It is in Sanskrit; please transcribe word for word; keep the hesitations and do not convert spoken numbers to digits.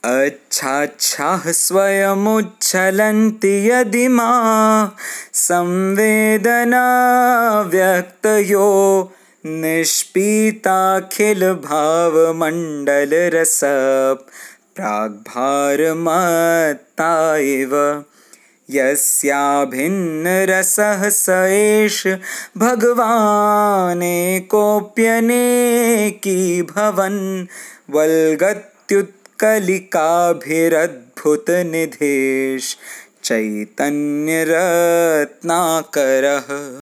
अच्छाच्छाः स्वयमुच्छलन्ति यदि मा संवेदना व्यक्तयो निष्पीताखिलभावमण्डलरस प्राग्भारमत्ता इव यस्याभिन्नरसः स एष भगवानेकोऽप्यनेकी भवन् वल्गत्युत्कलिकाभिरद्भुतनिधिश्चैतन्यरत्नाकरः।